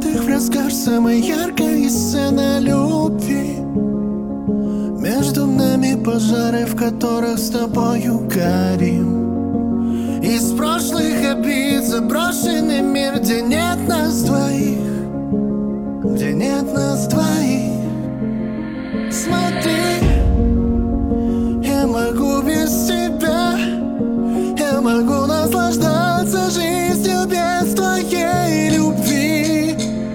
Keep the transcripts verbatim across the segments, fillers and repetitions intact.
наших фресках самая яркая сцена любви. Между нами пожары, в которых с тобою горим. Из прошлых обид заброшенный мир, где нет нас двоих, где нет нас двоих. Смотри, я могу без тебя, я могу наслаждаться жизнью без твоей любви.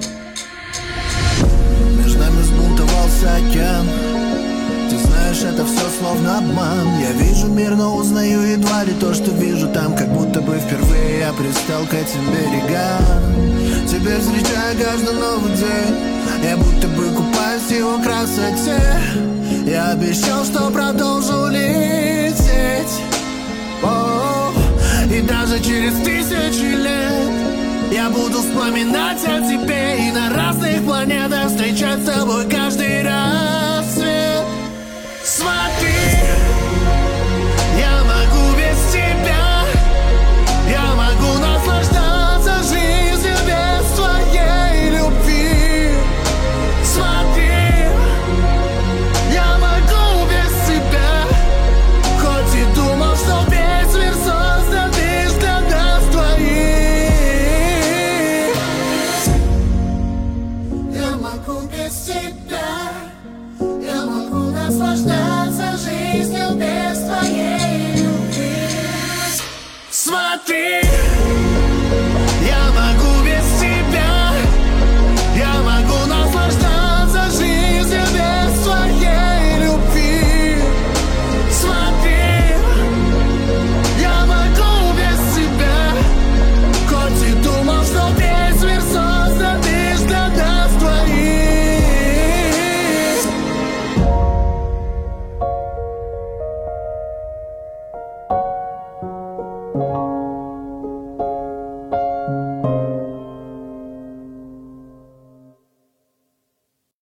Между нами сбунтовался океан. Ты знаешь, это все словно обман. Я вижу мир, но узнаю едва ли то, что вижу там. Как будто бы впервые я пристал к этим берегам. Теперь встречаю каждый новый день, я будто бы купаюсь в его красоте. Я обещал, что продолжу лететь. О, и даже через тысячи лет я буду вспоминать о тебе и на разных планетах встречать с тобой каждый рассвет. Смотри, я могу без тебя, я могу наслаждаться жизнью без твоей любви. Смотри, я могу без тебя, хоть и думал, что весь мир создан лишь для нас двоих. Я могу без тебя, я могу наслаждаться жизнью без твоей любви. Смотри, я могу без тебя, я могу наслаждаться жизнью без твоей любви. Смотри, я могу без тебя, хоть и думал, что весь мир создан лишь для нас двоих. Thank you.